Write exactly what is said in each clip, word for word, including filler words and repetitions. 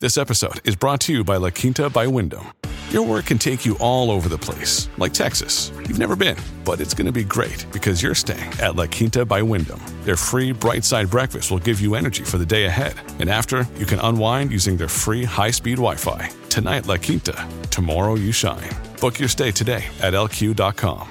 This episode is brought to you by La Quinta by Wyndham. Your work can take you all over the place, like Texas. You've never been, but it's going to be great because you're staying at La Quinta by Wyndham. Their free Bright Side breakfast will give you energy for the day ahead. And after, you can unwind using their free high-speed Wi-Fi. Tonight, La Quinta. Tomorrow, you shine. Book your stay today at L Q dot com.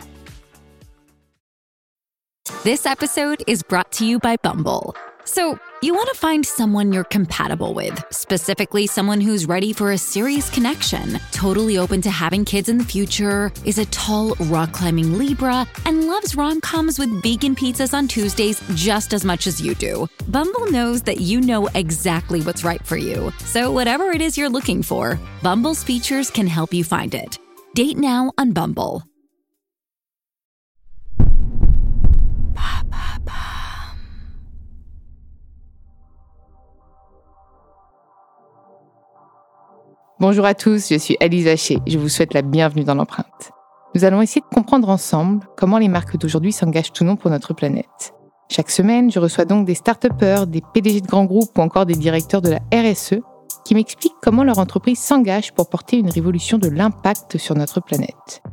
This episode is brought to you by Bumble. So, you want to find someone you're compatible with, specifically someone who's ready for a serious connection, totally open to having kids in the future, is a tall, rock-climbing Libra, and loves rom-coms with vegan pizzas on Tuesdays just as much as you do. Bumble knows that you know exactly what's right for you. So whatever it is you're looking for, Bumble's features can help you find it. Date now on Bumble. Bonjour à tous, je suis Alice Vacher. Je vous souhaite la bienvenue dans l'empreinte. Nous allons essayer de comprendre ensemble comment les marques d'aujourd'hui s'engagent ou non pour notre planète. Chaque semaine, je reçois donc des start-upers, des P D G de grands groupes ou encore des directeurs de la R S E qui m'expliquent comment leur entreprise s'engage pour porter une révolution de l'impact sur notre planète.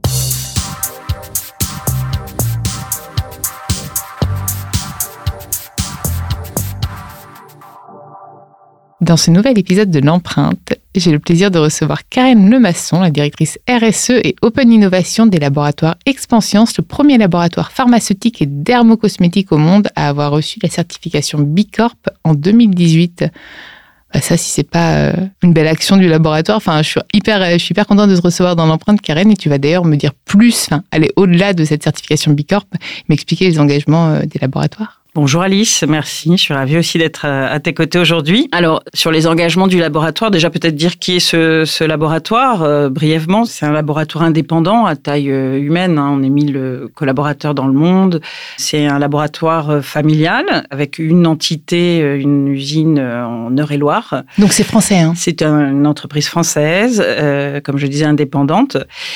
Dans ce nouvel épisode de l'Empreinte, j'ai le plaisir de recevoir Karen Lemasson, la directrice R S E et Open Innovation des laboratoires Expansience, le premier laboratoire pharmaceutique et dermocosmétique au monde à avoir reçu la certification B Corp en deux mille dix-huit. Bah ça, si c'est pas euh, une belle action du laboratoire, enfin, je suis hyper, je suis hyper contente de te recevoir dans l'Empreinte, Karen, et tu vas d'ailleurs me dire plus, enfin, aller au-delà de cette certification B Corp, m'expliquer les engagements euh, des laboratoires. Bonjour Alice, merci. Je suis ravie aussi d'être à tes côtés aujourd'hui. Alors, sur les engagements du laboratoire, déjà peut-être dire qui est ce, ce laboratoire. Euh, brièvement, c'est un laboratoire indépendant à taille euh, humaine. Hein. On est mille collaborateurs dans le monde. C'est un laboratoire euh, familial avec une entité, euh, une usine euh, en Eure-et-Loire. Donc c'est français, hein ? C'est un, une entreprise française, euh, comme je disais, indépendante,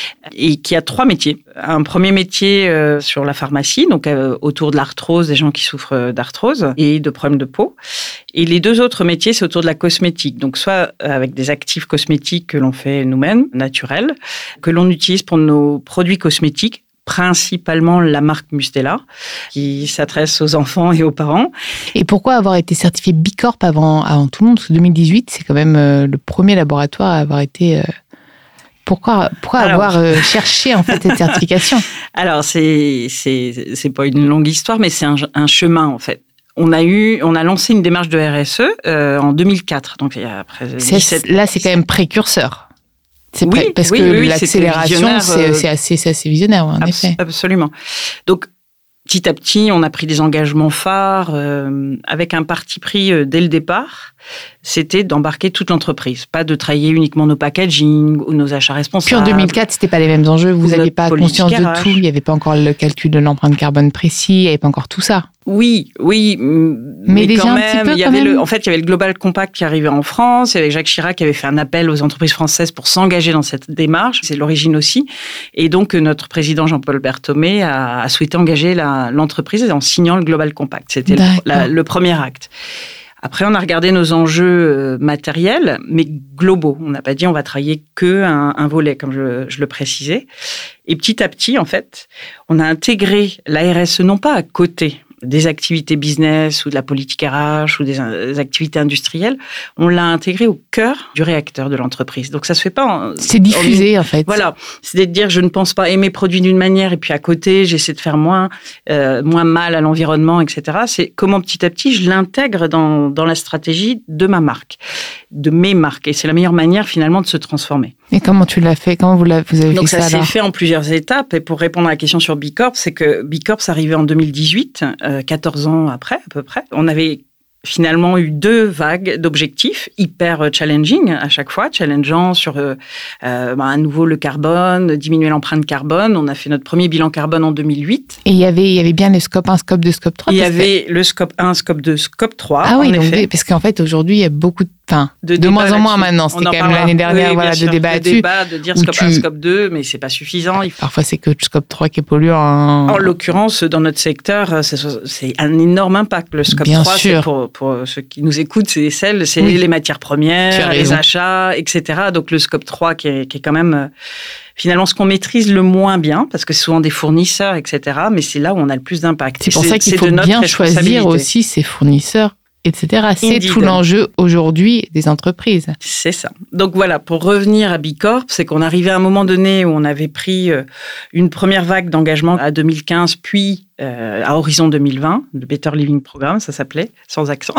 et qui a trois métiers. Un premier métier euh, sur la pharmacie, donc euh, autour de l'arthrose, des gens qui souffrent d'arthrose et de problèmes de peau. Et les deux autres métiers, c'est autour de la cosmétique. Donc, soit avec des actifs cosmétiques que l'on fait nous-mêmes, naturels, que l'on utilise pour nos produits cosmétiques, principalement la marque Mustela, qui s'adresse aux enfants et aux parents. Et pourquoi avoir été certifié B Corp avant, avant tout le monde ? Parce que deux mille dix-huit, c'est quand même euh, le premier laboratoire à avoir été... Euh... Pourquoi, pourquoi Alors, avoir euh, cherché en fait cette certification ? Alors c'est c'est c'est pas une longue histoire, mais c'est un, un chemin en fait. On a eu, on a lancé une démarche de R S E euh, en deux mille quatre, donc il y a après dix-sept Là, c'est quand même précurseur. C'est oui, pré- parce oui, que oui, l'accélération, c'est, euh, c'est assez, c'est assez visionnaire, en abs- effet. Absolument. Donc petit à petit, on a pris des engagements phares euh, avec un parti pris euh, dès le départ. C'était d'embarquer toute l'entreprise, pas de travailler uniquement nos packaging ou nos achats responsables. Puis en deux mille quatre, c'était pas les mêmes enjeux. Vous n'aviez pas conscience de tout. Il n'y avait pas encore le calcul de l'empreinte carbone précis. Il n'y avait pas encore tout ça. Oui, oui, mais, mais déjà quand même, peu, il y avait même. Le, en fait, il y avait le Global Compact qui arrivait en France. Il y avait Jacques Chirac qui avait fait un appel aux entreprises françaises pour s'engager dans cette démarche. C'est l'origine aussi. Et donc, notre président Jean-Paul Berthomé a, a souhaité engager la, l'entreprise en signant le Global Compact. C'était le, la, le premier acte. Après, on a regardé nos enjeux matériels, mais globaux. On n'a pas dit on va travailler que un, un volet, comme je, je le précisais. Et petit à petit, en fait, on a intégré la R S E non pas à côté des activités business ou de la politique R H ou des, des activités industrielles, on l'a intégré au cœur du réacteur de l'entreprise. Donc ça se fait pas... En, c'est diffusé en, en fait. Voilà, c'est de dire je ne pense pas aimer produits d'une manière et puis à côté j'essaie de faire moins, euh, moins mal à l'environnement, et cetera. C'est comment petit à petit je l'intègre dans, dans la stratégie de ma marque, de mes marques. Et c'est la meilleure manière finalement de se transformer. Et comment tu l'as fait ? Comment vous, l'avez, vous avez Donc fait ça ça s'est alors fait en plusieurs étapes. Et pour répondre à la question sur B Corp, c'est que B Corp, ça arrivait en deux mille dix-huit, euh, quatorze ans après à peu près. On avait finalement eu deux vagues d'objectifs hyper challenging à chaque fois, challengeant sur euh, euh, bah, à nouveau le carbone, diminuer l'empreinte carbone. On a fait notre premier bilan carbone en deux mille huit. Et il y avait, il y avait bien le scope un, scope deux, scope trois. Il y avait que... le scope un, scope deux, scope trois. Ah oui, en donc, effet. Parce qu'en fait, aujourd'hui, il y a beaucoup de Enfin, de, de moins en moins maintenant. C'était quand même l'année dernière, oui, voilà, de débat là-dessus. Débat, de dire scope tu... un, scope deux, mais c'est pas suffisant. Il... Parfois, c'est que le scope trois qui est polluant. En, en l'occurrence, dans notre secteur, c'est, c'est un énorme impact. Le scope Bien trois, sûr. c'est pour, pour ceux qui nous écoutent, c'est celles, c'est oui. les matières premières, les achats, et cetera. Donc, le scope trois qui est, qui est quand même... Finalement, ce qu'on maîtrise le moins bien, parce que c'est souvent des fournisseurs, et cetera, mais c'est là où on a le plus d'impact. C'est pour c'est, ça qu'il faut bien choisir aussi ses fournisseurs, et cetera. C'est Indeed. Tout l'enjeu aujourd'hui des entreprises. C'est ça. Donc voilà, pour revenir à Bicorp, c'est qu'on arrivait à un moment donné où on avait pris une première vague d'engagement à deux mille quinze, puis euh, à Horizon deux mille vingt, le Better Living Programme, ça s'appelait, sans accent.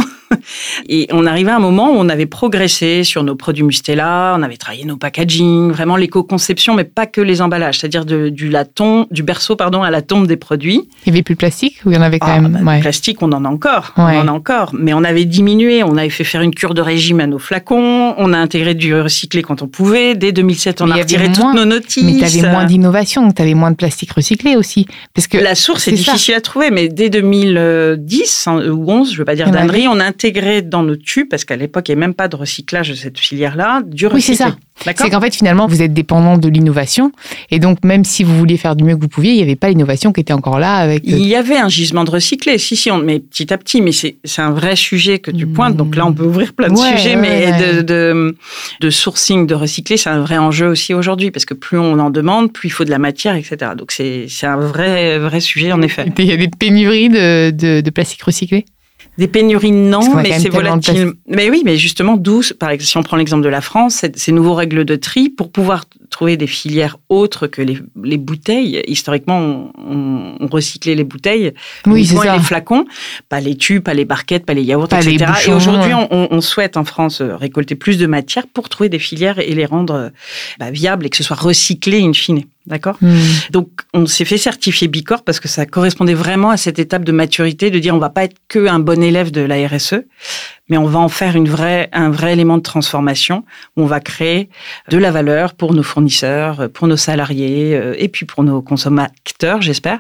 Et on arrivait à un moment où on avait progressé sur nos produits Mustela, on avait travaillé nos packaging, vraiment l'éco-conception, mais pas que les emballages, c'est-à-dire de, du, laton, du berceau pardon, à la tombe des produits. Il n'y avait plus de plastique ou il y en avait quand ah, même bah, ouais. Le plastique, on en a encore, ouais. on en a encore, mais on avait diminué, on avait fait faire une cure de régime à nos flacons, on a intégré du recyclé quand on pouvait. Dès deux mille sept, on mais a retiré moins, toutes nos notices. Mais tu avais moins d'innovation, tu avais moins de plastique recyclé aussi. Parce que la source est difficile ça. à trouver, mais dès deux mille dix ou onze, je ne veux pas dire d'ânerie, on a intégré dans nos tubes, parce qu'à l'époque, il n'y avait même pas de recyclage de cette filière-là, du recyclé. Oui, c'est ça. D'accord. C'est qu'en fait, finalement, vous êtes dépendant de l'innovation. Et donc, même si vous vouliez faire du mieux que vous pouviez, il n'y avait pas l'innovation qui était encore là. Avec... Il y avait un gisement de recyclé, si, si, on, mais petit à petit. Mais c'est, c'est un vrai sujet que tu pointes. Mmh. Donc là, on peut ouvrir plein de ouais, sujets. Ouais, mais ouais. De, de, de sourcing de recyclé, c'est un vrai enjeu aussi aujourd'hui. Parce que plus on en demande, plus il faut de la matière, et cetera. Donc, c'est, c'est un vrai, vrai sujet, en effet. Il y a des pénuries de, de, de plastique recyclé ? Des pénuries, non, mais c'est volatile. Mais oui, mais justement, d'où, par exemple, si on prend l'exemple de la France, ces nouveaux règles de tri, pour pouvoir trouver des filières autres que les, les bouteilles. Historiquement, on, on, on recyclait les bouteilles, oui, c'est ça. Les flacons, pas les tubes, pas les barquettes, pas les yaourts, pas et cetera. Les bouchons, et aujourd'hui, ouais. on, on souhaite en France récolter plus de matière pour trouver des filières et les rendre bah, viables et que ce soit recyclé in fine. D'accord ? Mmh. Donc, on s'est fait certifier Bicorp parce que ça correspondait vraiment à cette étape de maturité, de dire on va pas être que un bon élève de la R S E, mais on va en faire une vraie, un vrai élément de transformation où on va créer de la valeur pour nos fournisseurs, pour nos salariés et puis pour nos consommateurs, j'espère.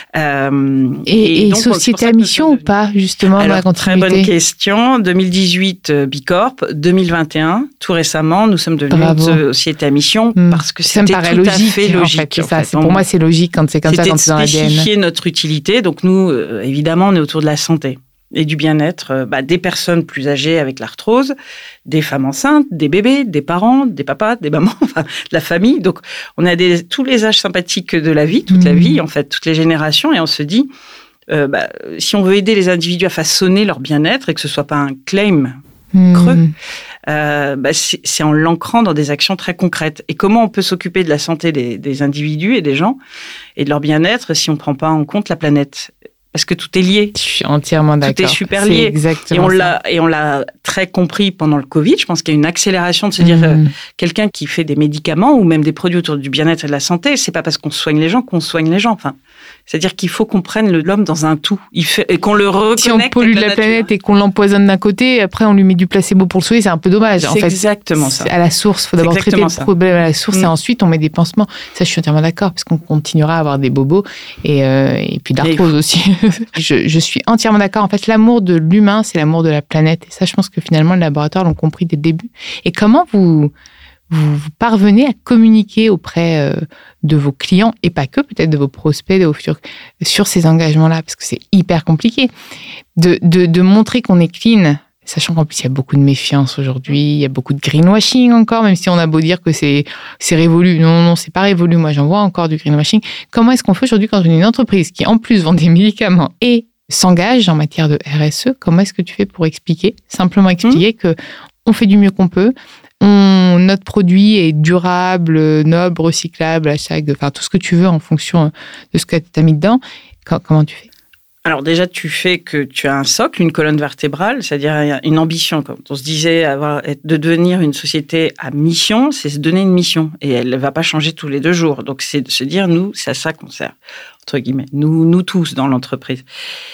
Euh, et et donc, société à mission ou pas, justement, Alors, dans la continuité ? Très bonne question. deux mille dix-huit, Bicorp. deux mille vingt et un, tout récemment, nous sommes devenus Bravo. une société à mission mmh. parce que ça c'était me paraît tout logique, à fait logique. En fait, c'est ça. C'est, pour moi, c'est logique quand c'est comme ça, quand c'est dans l'A D N. C'était spécifier notre utilité. Donc nous, euh, évidemment, on est autour de la santé et du bien-être euh, bah, des personnes plus âgées avec l'arthrose, des femmes enceintes, des bébés, des parents, des papas, des mamans, enfin, de la famille. Donc, on a des, tous les âges sympathiques de la vie, toute mmh. la vie, en fait, toutes les générations. Et on se dit, euh, bah, si on veut aider les individus à façonner leur bien-être et que ce soit pas un claim mmh. creux, Euh, bah c'est, c'est en l'ancrant dans des actions très concrètes. Et comment on peut s'occuper de la santé des, des individus et des gens et de leur bien-être si on ne prend pas en compte la planète ? Parce que tout est lié. Je suis entièrement d'accord. Tout est super lié. C'est exactement et on ça. l'a et on l'a très compris pendant le Covid. Je pense qu'il y a une accélération de se dire mmh. euh, quelqu'un qui fait des médicaments ou même des produits autour du bien-être et de la santé, c'est pas parce qu'on soigne les gens qu'on soigne les gens. Enfin, c'est-à-dire qu'il faut qu'on prenne l'homme dans un tout. Il fait, et qu'on le reconnecte. Si on pollue la, la planète et qu'on l'empoisonne d'un côté, après on lui met du placebo pour le soigner, c'est un peu dommage. C'est en fait, exactement ça. À la source, il faut d'abord traiter le problème à la source mmh. et ensuite on met des pansements. Ça, je suis entièrement d'accord parce qu'on continuera à avoir des bobos et, euh, et puis de l'arthrose aussi. je, je suis entièrement d'accord. En fait, l'amour de l'humain, c'est l'amour de la planète. Et ça, je pense que finalement, les laboratoires l'ont compris dès le début. Et comment vous, vous, vous parvenez à communiquer auprès euh, de vos clients, et pas que, peut-être de vos prospects, de vos futurs, sur ces engagements-là, parce que c'est hyper compliqué. De, de, de montrer qu'on est clean, sachant qu'en plus, il y a beaucoup de méfiance aujourd'hui, il y a beaucoup de greenwashing encore, même si on a beau dire que c'est, c'est révolu. Non, non, c'est pas révolu. Moi, j'en vois encore du greenwashing. Comment est-ce qu'on fait aujourd'hui quand on est une entreprise qui, en plus, vend des médicaments et s'engage en matière de R S E, comment est-ce que tu fais pour expliquer, simplement expliquer mmh. que on fait du mieux qu'on peut, on, notre produit est durable, noble, recyclable, hashtag, enfin tout ce que tu veux en fonction de ce que tu as mis dedans. Comment tu fais ? Alors déjà, tu fais que tu as un socle, une colonne vertébrale, c'est-à-dire une ambition. Quand on se disait avoir, de devenir une société à mission, c'est se donner une mission. Et elle ne va pas changer tous les deux jours. Donc c'est de se dire, nous, c'est à ça qu'on sert, entre guillemets. Nous, nous tous dans l'entreprise.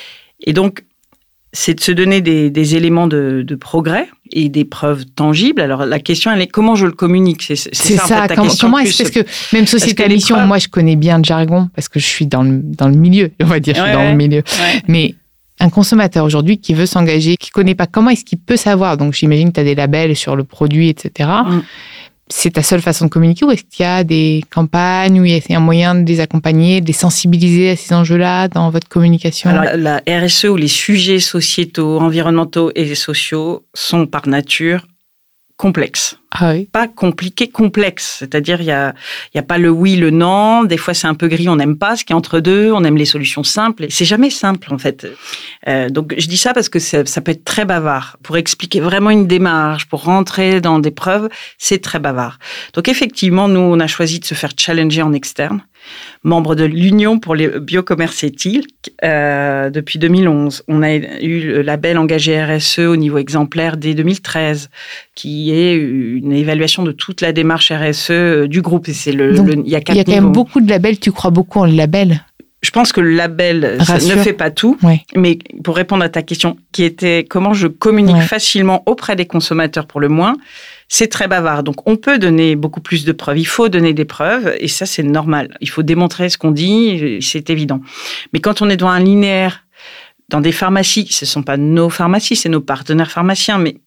Et donc, c'est de se donner des, des éléments de, de progrès et des preuves tangibles. Alors, la question, elle est comment je le communique ? C'est, c'est, c'est ça, ça, en fait, ta comment, question. Comment est-ce parce que même société à mission, preuves... moi, je connais bien le jargon parce que je suis dans le, dans le milieu, on va dire, je suis ouais, dans le milieu. Ouais. Mais un consommateur aujourd'hui qui veut s'engager, qui ne connaît pas, comment est-ce qu'il peut savoir? Donc, j'imagine que tu as des labels sur le produit, et cetera. Mm. C'est ta seule façon de communiquer ou est-ce qu'il y a des campagnes où il y a un moyen de les accompagner, de les sensibiliser à ces enjeux-là dans votre communication? Alors, la R S E ou les sujets sociétaux, environnementaux et sociaux sont par nature complexes. Ah oui. Pas compliqué, complexe. C'est-à-dire, il y a, il y a pas le oui, le non. Des fois, c'est un peu gris, on n'aime pas ce qui est entre deux. On aime les solutions simples. Et c'est jamais simple, en fait. Euh, donc, je dis ça parce que ça, ça peut être très bavard. Pour expliquer vraiment une démarche, pour rentrer dans des preuves, c'est très bavard. Donc, effectivement, nous, on a choisi de se faire challenger en externe. Membre de l'Union pour le biocommerce éthique euh, depuis deux mille onze. On a eu le label engagé R S E au niveau exemplaire dès deux mille treize, qui est une évaluation de toute la démarche R S E du groupe. Et c'est le, Donc, le, il y a quatre il y a quand niveaux. même beaucoup de labels. Tu crois beaucoup en le label? Je pense que le label ça ne fait pas tout, ouais. Mais pour répondre à ta question, qui était comment je communique ouais. facilement auprès des consommateurs pour le moins, c'est très bavard. Donc, on peut donner beaucoup plus de preuves. Il faut donner des preuves et ça, c'est normal. Il faut démontrer ce qu'on dit, c'est évident. Mais quand on est dans un linéaire, dans des pharmacies, ce ne sont pas nos pharmacies, c'est nos partenaires pharmaciens, mais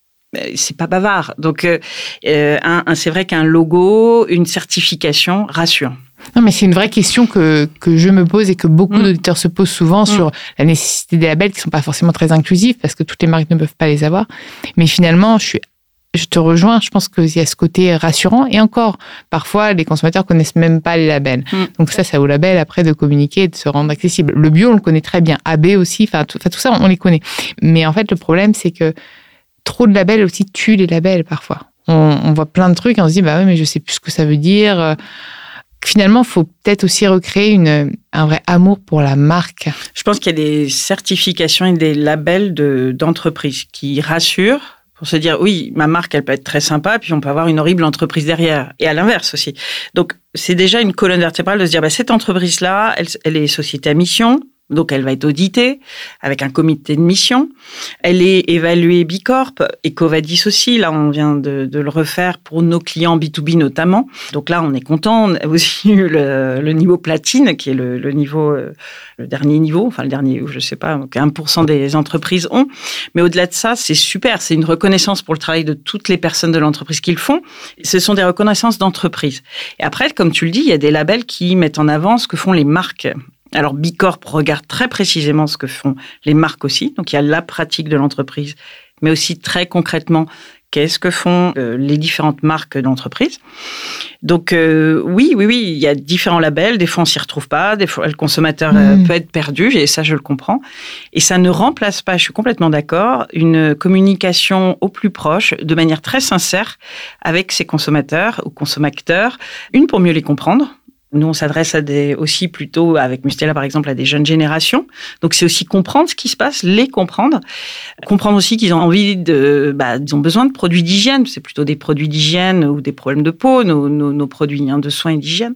c'est pas bavard. Donc, euh, un, un, c'est vrai qu'un logo, une certification rassure. Non, mais c'est une vraie question que, que je me pose et que beaucoup mmh. d'auditeurs se posent souvent mmh. sur la nécessité des labels qui ne sont pas forcément très inclusifs parce que toutes les marques ne peuvent pas les avoir. Mais finalement, je suis Je te rejoins, je pense qu'il y a ce côté rassurant. Et encore, parfois, les consommateurs connaissent même pas les labels. Mmh. Donc ça, ça vaut la peine après de communiquer et de se rendre accessible. Le bio, on le connaît très bien. A B aussi, enfin tout, tout ça, on les connaît. Mais en fait, le problème, c'est que trop de labels aussi tuent les labels parfois. On, on voit plein de trucs et on se dit, bah oui, mais je sais plus ce que ça veut dire. Finalement, il faut peut-être aussi recréer une, un vrai amour pour la marque. Je pense qu'il y a des certifications et des labels de, d'entreprises qui rassurent pour se dire, oui, ma marque, elle peut être très sympa, puis on peut avoir une horrible entreprise derrière. Et à l'inverse aussi. Donc, c'est déjà une colonne vertébrale de se dire, bah, cette entreprise-là, elle, elle est société à mission, donc elle va être auditée avec un comité de mission. Elle est évaluée Bicorp, EcoVadis aussi, là on vient de, de le refaire pour nos clients B deux B notamment. Donc là on est content, on a aussi eu le, le niveau platine, qui est le, le niveau, euh, le dernier niveau, enfin le dernier, je sais pas, donc un pour cent des entreprises ont. Mais au-delà de ça, c'est super, c'est une reconnaissance pour le travail de toutes les personnes de l'entreprise qui le font. Ce sont des reconnaissances d'entreprise. Et après, comme tu le dis, il y a des labels qui mettent en avant ce que font les marques. Alors, Bicorp regarde très précisément ce que font les marques aussi. Donc, il y a la pratique de l'entreprise, mais aussi très concrètement, qu'est-ce que font euh, les différentes marques d'entreprise. Donc, euh, oui, oui, oui, il y a différents labels. Des fois, on s'y retrouve pas. Des fois, le consommateur mmh. euh, peut être perdu. Et ça, je le comprends. Et ça ne remplace pas, je suis complètement d'accord, une communication au plus proche, de manière très sincère, avec ses consommateurs ou consommateurs. Une, pour mieux les comprendre. Nous, on s'adresse à des, aussi plutôt, avec Mustela par exemple, à des jeunes générations. Donc, c'est aussi comprendre ce qui se passe, les comprendre. Comprendre aussi qu'ils ont envie de, bah, ils ont besoin de produits d'hygiène. C'est plutôt des produits d'hygiène ou des problèmes de peau, nos, nos, nos produits hein, de soins et d'hygiène.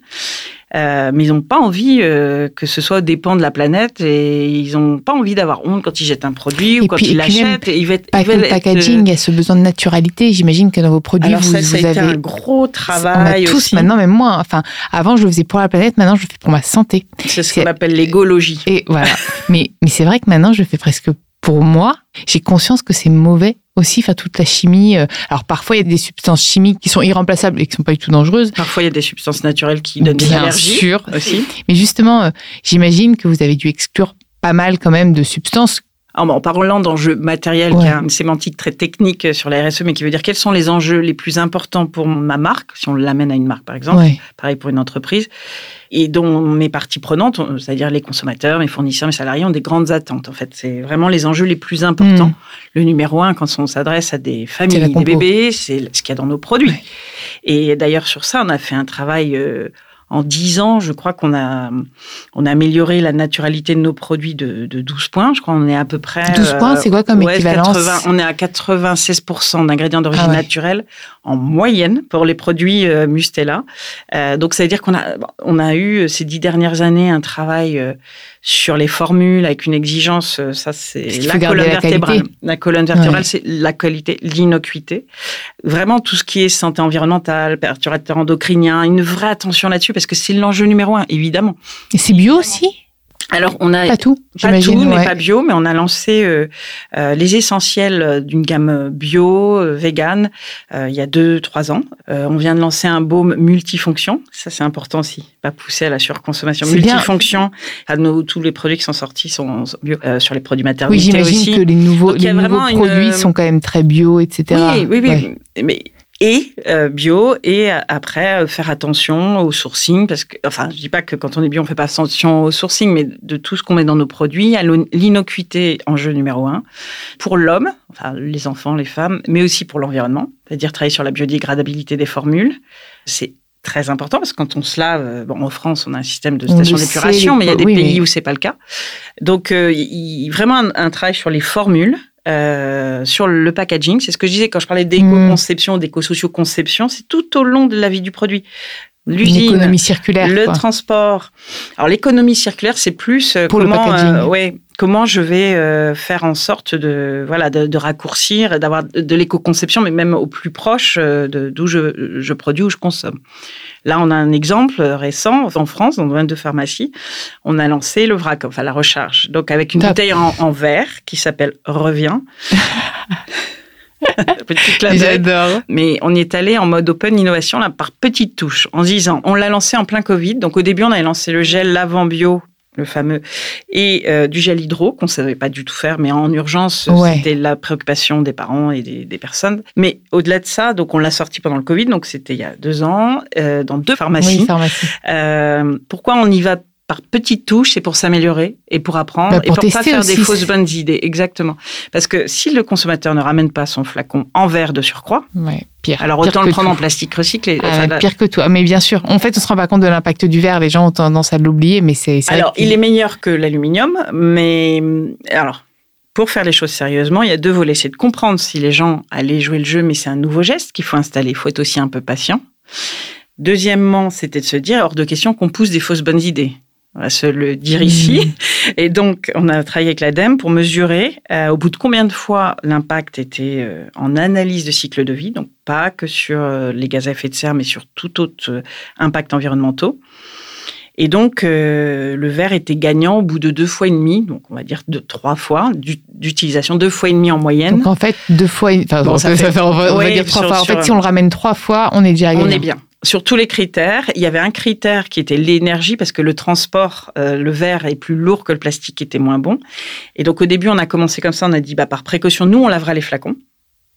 Euh, mais ils n'ont pas envie euh, que ce soit aux dépens de la planète et ils n'ont pas envie d'avoir honte quand ils jettent un produit et ou quand puis, ils l'achètent. Et ils veulent, pas ils veulent le packaging, il y a ce besoin de naturalité. J'imagine que dans vos produits, alors vous, ça, ça vous a été avez un gros travail. On a tous aussi. Maintenant, même moi. Enfin, avant, je le faisais pour la planète. Maintenant, je le fais pour ma santé. C'est ce qu'on appelle l'égologie. Et voilà. mais, mais c'est vrai que maintenant, je le fais presque pour moi. J'ai conscience que c'est mauvais aussi, enfin, toute la chimie. Alors, parfois, il y a des substances chimiques qui sont irremplaçables et qui ne sont pas du tout dangereuses. Parfois, il y a des substances naturelles qui donnent des allergies. Bien sûr. Aussi. Mais justement, euh, j'imagine que vous avez dû exclure pas mal quand même de substances. En parlant d'enjeux matériels, ouais. qui a une sémantique très technique sur la R S E, mais qui veut dire quels sont les enjeux les plus importants pour ma marque, si on l'amène à une marque par exemple, ouais. pareil pour une entreprise, et dont mes parties prenantes, c'est-à-dire les consommateurs, mes fournisseurs, mes salariés, ont des grandes attentes. En fait, c'est vraiment les enjeux les plus importants. Mmh. Le numéro un, quand on s'adresse à des familles, des bébés, c'est ce qu'il y a dans nos produits. Ouais. Et d'ailleurs, sur ça, on a fait un travail... Euh, En dix ans, je crois qu'on a, on a amélioré la naturalité de nos produits de, de douze points. Je crois qu'on est à peu près... douze points, c'est quoi comme ouais, équivalence quatre-vingts, on est à quatre-vingt-seize pour cent d'ingrédients d'origine ah ouais. naturelle en moyenne pour les produits euh, Mustela. Euh, donc, ça veut dire qu'on a, on a eu ces dix dernières années un travail euh, sur les formules avec une exigence. Euh, ça, c'est la colonne la vertébrale. Qualité. La colonne vertébrale, ouais. c'est la qualité, l'innocuité. Vraiment, tout ce qui est santé environnementale, perturbateurs endocriniens, une vraie attention là-dessus parce que c'est l'enjeu numéro un, évidemment. Et c'est bio aussi ? Alors, on a pas tout, pas tout, ouais. mais pas bio, mais on a lancé euh, euh, les essentiels d'une gamme bio, euh, vegan, euh, il y a deux, trois ans. Euh, on vient de lancer un baume multifonction. Ça, c'est important aussi, pas pousser à la surconsommation. C'est multifonction. À nos, tous les produits qui sont sortis sont bio, euh, sur les produits maternité aussi. Oui, j'imagine aussi. que les nouveaux, les nouveaux produits une... sont quand même très bio, et cetera. Oui, oui, oui. Ouais. Mais et euh, bio, et après euh, faire attention au sourcing, parce que, enfin, je dis pas que quand on est bio, on fait pas attention au sourcing, mais de tout ce qu'on met dans nos produits, à l'innocuité, enjeu numéro un, pour l'homme, enfin, les enfants, les femmes, mais aussi pour l'environnement, c'est-à-dire travailler sur la biodégradabilité des formules. C'est très important, parce que quand on se lave, bon, en France, on a un système de station d'épuration, mais il y a des oui, pays mais... où c'est pas le cas. Donc, euh, il, vraiment un, un travail sur les formules, Euh, sur le packaging. C'est ce que je disais quand je parlais d'éco-conception, mmh. d'éco-socio-conception, c'est tout au long de la vie du produit. L'usine, l'économie circulaire, le quoi. transport. Alors, l'économie circulaire, c'est plus euh, pour comment, le packaging. Euh, ouais, comment je vais euh, faire en sorte de, voilà, de, de raccourcir, d'avoir de, de l'éco-conception, mais même au plus proche euh, de, d'où je, je produis, où je consomme. Là, on a un exemple récent en France, dans le domaine de pharmacie. On a lancé le vrac, enfin la recharge. Donc, avec une Top. bouteille en, en verre qui s'appelle Reviens. Petit clin d'œil. J'adore. Mais on y est allé en mode open innovation, là, par petites touches, en se disant, on l'a lancé en plein Covid. Donc, au début, on avait lancé le gel lavant bio, le fameux, et euh, du gel hydro, qu'on ne savait pas du tout faire, mais en urgence, ouais. c'était la préoccupation des parents et des, des personnes. Mais au-delà de ça, donc on l'a sorti pendant le Covid, donc c'était il y a deux ans, euh, dans deux pharmacies. Oui, pharmacie. Euh, pourquoi on y va par petites touches, c'est pour s'améliorer et pour apprendre bah pour et pour pas faire aussi. des fausses bonnes idées. Exactement. Parce que si le consommateur ne ramène pas son flacon en verre de surcroît, ouais, pire. alors pire autant le prendre tout. en plastique recyclé. Ah, enfin, là... Pire que tout. Mais bien sûr, en fait, on ne se rend pas compte de l'impact du verre. Les gens ont tendance à l'oublier, mais c'est... c'est alors, qu'il... il est meilleur que l'aluminium, mais... Alors, pour faire les choses sérieusement, il y a deux volets. C'est de comprendre si les gens allaient jouer le jeu, mais c'est un nouveau geste qu'il faut installer. Il faut être aussi un peu patient. Deuxièmement, c'était de se dire, hors de question qu'on pousse des fausses bonnes idées. On va se le dire ici. Mmh. Et donc, on a travaillé avec l'ADEME pour mesurer euh, au bout de combien de fois l'impact était euh, en analyse de cycle de vie, donc pas que sur euh, les gaz à effet de serre, mais sur tout autre euh, impact environnementaux. Et donc, euh, le verre était gagnant au bout de deux fois et demi, donc on va dire de trois fois d'utilisation, deux fois et demi en moyenne. Donc en fait, deux fois, enfin, bon, ça, ça fait, on va, on ouais, va dire trois sur, fois. En sur, fait, si on le ramène trois fois, on est déjà gagnant. On est bien. Sur tous les critères, il y avait un critère qui était l'énergie, parce que le transport, euh, le verre est plus lourd que le plastique, qui était moins bon. Et donc, au début, on a commencé comme ça, on a dit, bah, par précaution, nous, on lavera les flacons. D'accord ?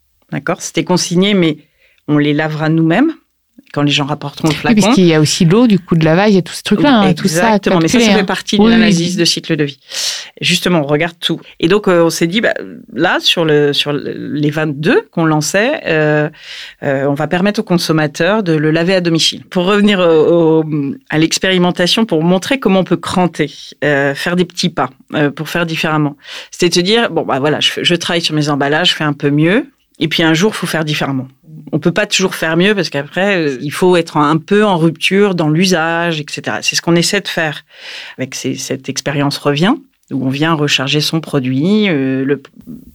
C'était consigné, mais on les lavera nous-mêmes quand les gens rapporteront le flacon. Oui, parce qu'il y a aussi l'eau, du coup de lavage, il y a tout ce truc-là. Hein, Exactement, tout ça, mais ça, ça hein. fait partie d'une oui, analyse oui. de cycle de vie. Justement, on regarde tout. Et donc, euh, on s'est dit, bah, là, sur, le, sur les vingt-deux qu'on lançait, euh, euh, on va permettre aux consommateurs de le laver à domicile. Pour revenir au, au, à l'expérimentation, pour montrer comment on peut cranter, euh, faire des petits pas, euh, pour faire différemment. C'était de se dire, bon, bah voilà, je, je travaille sur mes emballages, je fais un peu mieux. Et puis un jour, il faut faire différemment. On peut pas toujours faire mieux parce qu'après, il faut être un peu en rupture dans l'usage, et cetera. C'est ce qu'on essaie de faire avec ces, cette expérience Revient, où on vient recharger son produit. Euh, le...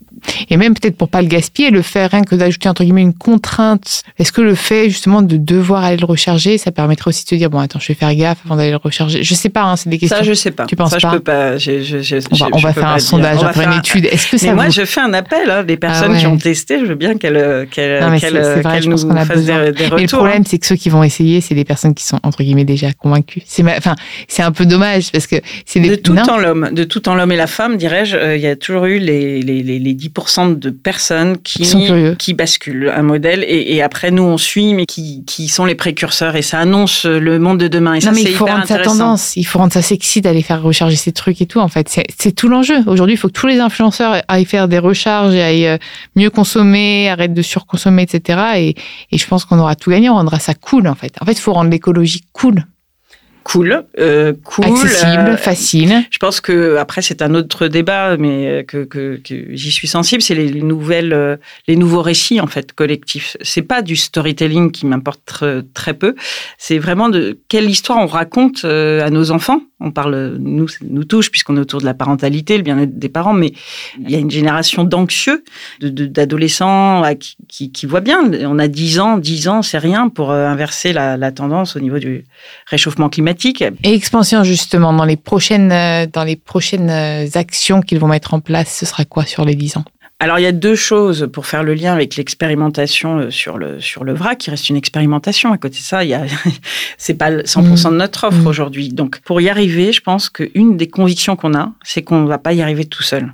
Et même peut-être pour pas le gaspiller, le fait rien que d'ajouter entre guillemets une contrainte. Est-ce que le fait justement de devoir aller le recharger, ça permettrait aussi de se dire bon attends, je vais faire gaffe avant d'aller le recharger. Je sais pas, hein, c'est des questions. Ça je sais pas. Tu penses ça, pas je peux pas. Je, je, je, on va, je, on je va faire un sondage, après une étude. Est-ce que ça Mais vous... moi je fais un appel. Hein, des personnes ah ouais. qui ont testé, je veux bien qu'elles qu'elles non, qu'elles, c'est, c'est vrai, qu'elles nous fassent des, des retours. Et le problème, c'est que ceux qui vont essayer, c'est des personnes qui sont entre guillemets déjà convaincues. C'est ma... enfin, c'est un peu dommage parce que c'est des... de tout en l'homme, de tout en l'homme et la femme, dirais-je. Euh, il y a toujours eu les les les, les dix pour cent de personnes qui qui, qui basculent un modèle et, et après nous on suit, mais qui qui sont les précurseurs et ça annonce le monde de demain. Et ça, non, mais c'est il faut hyper rendre intéressant. sa tendance, il faut rendre ça sexy d'aller faire recharger ces trucs et tout. En fait, c'est, c'est tout l'enjeu. Aujourd'hui, il faut que tous les influenceurs aillent faire des recharges et aillent mieux consommer, arrêtent de surconsommer, et cetera. Et, et je pense qu'on aura tout gagné, on rendra ça cool en fait. En fait, il faut rendre l'écologie cool. Cool, euh, cool, accessible, euh, facile. Je pense que après c'est un autre débat, mais que, que, que j'y suis sensible. C'est les, les nouvelles, euh, les nouveaux récits en fait collectifs. C'est pas du storytelling qui m'importe très, très peu. C'est vraiment de quelle histoire on raconte euh, à nos enfants On parle, nous, ça nous touche puisqu'on est autour de la parentalité, le bien-être des parents, mais il y a une génération d'anxieux, de, de, d'adolescents qui, qui, qui voient bien. On a dix ans, dix ans, c'est rien pour inverser la, la tendance au niveau du réchauffement climatique. Et Expansion, justement, dans les prochaines, dans les prochaines actions qu'ils vont mettre en place, ce sera quoi sur les dix ans ? Alors, il y a deux choses pour faire le lien avec l'expérimentation sur le, sur le vrac, qui reste une expérimentation. À côté de ça, il y a, c'est pas cent pour cent de notre offre mmh. aujourd'hui. Donc, pour y arriver, je pense qu'une des convictions qu'on a, c'est qu'on ne va pas y arriver tout seul.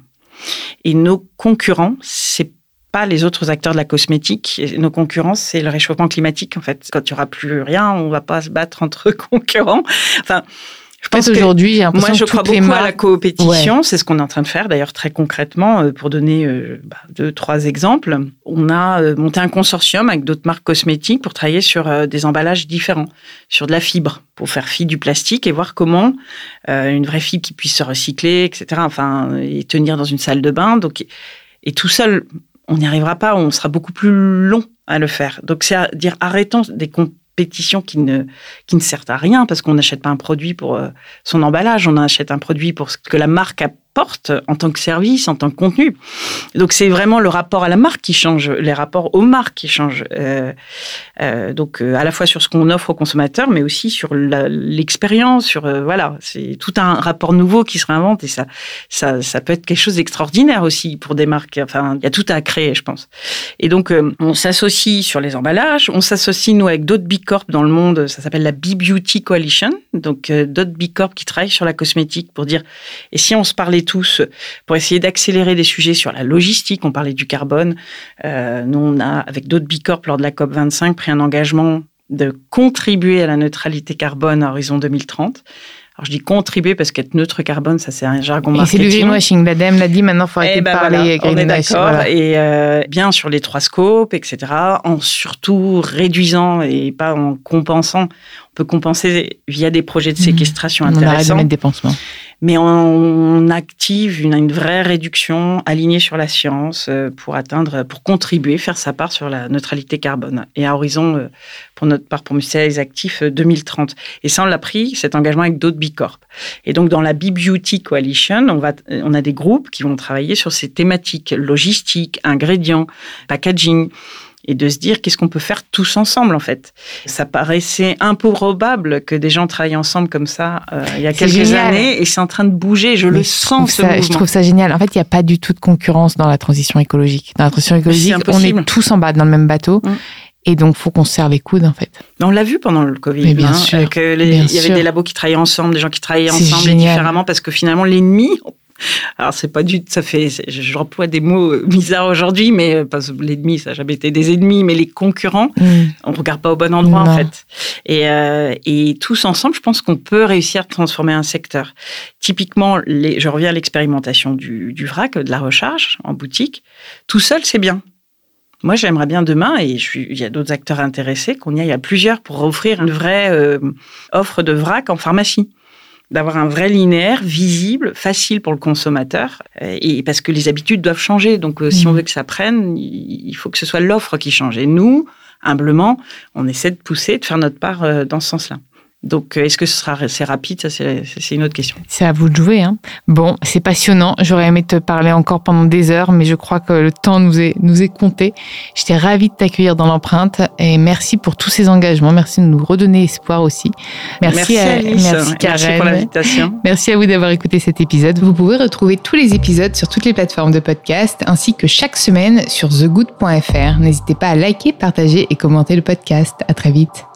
Et nos concurrents, c'est pas les autres acteurs de la cosmétique. Et nos concurrents, c'est le réchauffement climatique, en fait. Quand il n'y aura plus rien, on ne va pas se battre entre concurrents. Enfin... Je pense aujourd'hui, j'ai l'impression moi, je que crois beaucoup marques... à la coopétition. Ouais. C'est ce qu'on est en train de faire, d'ailleurs, très concrètement. Pour donner euh, bah, deux, trois exemples, on a euh, monté un consortium avec d'autres marques cosmétiques pour travailler sur euh, des emballages différents, sur de la fibre, pour faire fi du plastique et voir comment euh, une vraie fibre qui puisse se recycler, et cetera, enfin, et tenir dans une salle de bain. Donc, et tout seul, on n'y arrivera pas, on sera beaucoup plus long à le faire. Donc, c'est à dire, arrêtons des compétitions qui ne, qui ne servent à rien, parce qu'on n'achète pas un produit pour euh, son emballage, on achète un produit pour ce que la marque apporte en tant que service, en tant que contenu. Donc, c'est vraiment le rapport à la marque qui change, les rapports aux marques qui changent. Euh, euh, donc, euh, à la fois sur ce qu'on offre aux consommateurs, mais aussi sur la, l'expérience, sur, euh, voilà, c'est tout un rapport nouveau qui se réinvente, et ça, ça, ça peut être quelque chose d'extraordinaire aussi pour des marques. Enfin, il y a tout à créer, je pense. Et donc, euh, on s'associe sur les emballages, on s'associe, nous, avec d'autres Big Corp dans le monde, ça s'appelle la B-Beauty Coalition, donc euh, d'autres Big Corp qui travaillent sur la cosmétique pour dire, et si on se parlait tous, pour essayer d'accélérer des sujets sur la logistique, on parlait du carbone, euh, nous, on a, avec d'autres Big Corp, lors de la C O P vingt-cinq, pris un engagement de contribuer à la neutralité carbone à horizon deux mille trente. Alors, je dis contribuer parce qu'être neutre carbone, ça, c'est un jargon marketing. Et c'est du greenwashing. L'A D E M l'a dit, maintenant, il faut arrêter de ben parler voilà, greenwashing. On est d'accord. Voilà. Et euh, bien sur les trois scopes, et cetera, en surtout réduisant et pas en compensant. On peut compenser via des projets de séquestration mmh. intéressants. On arrête de mettre des pansements. Mais on active une, une vraie réduction alignée sur la science pour atteindre, pour contribuer, faire sa part sur la neutralité carbone. Et à horizon, pour notre part, pour Muscles Actifs, deux mille trente. Et ça, on l'a pris, cet engagement, avec d'autres Big Corp. Et donc, dans la B-Beauty Coalition, on, va, on a des groupes qui vont travailler sur ces thématiques logistiques, ingrédients, packaging, et de se dire qu'est-ce qu'on peut faire tous ensemble, en fait. Ça paraissait improbable que des gens travaillent ensemble comme ça euh, il y a c'est quelques génial. années, et c'est en train de bouger, je Mais le je sens, ce ça, mouvement. Je trouve ça génial. En fait, il n'y a pas du tout de concurrence dans la transition écologique. Dans la transition écologique, on est tous en bas dans le même bateau. Mmh. Et donc, il faut qu'on se serre les coudes, en fait. On l'a vu pendant le Covid. Mais bien hein, sûr. Que les, bien il y avait sûr. des labos qui travaillaient ensemble, des gens qui travaillaient c'est ensemble génial. et différemment, parce que finalement, l'ennemi... Alors, c'est pas du ça fait, j'emploie des mots bizarres aujourd'hui, mais parce que l'ennemi, ça n'a jamais été des ennemis, mais les concurrents, mmh. on ne regarde pas au bon endroit, non. en fait. Et, euh, et tous ensemble, je pense qu'on peut réussir à transformer un secteur. Typiquement, les, je reviens à l'expérimentation du, du vrac, de la recharge en boutique. Tout seul, c'est bien. Moi, j'aimerais bien demain, et je suis, il y a d'autres acteurs intéressés, qu'on y aille à plusieurs pour offrir une vraie euh, offre de vrac en pharmacie. D'avoir un vrai linéaire, visible, facile pour le consommateur, et parce que les habitudes doivent changer. Donc, euh, mmh. si on veut que ça prenne, il faut que ce soit l'offre qui change. Et nous, humblement, on essaie de pousser, de faire notre part euh, dans ce sens-là. Donc, est-ce que ce sera assez rapide ? Ça, c'est, c'est une autre question. C'est à vous de jouer. Hein. Bon, c'est passionnant. J'aurais aimé te parler encore pendant des heures, mais je crois que le temps nous est, nous est compté. J'étais ravie de t'accueillir dans l'empreinte, et merci pour tous ces engagements. Merci de nous redonner espoir aussi. Merci, merci à Alice. Merci, Karen. Merci pour l'invitation. Merci à vous d'avoir écouté cet épisode. Vous pouvez retrouver tous les épisodes sur toutes les plateformes de podcast, ainsi que chaque semaine sur the good point f r. N'hésitez pas à liker, partager et commenter le podcast. À très vite.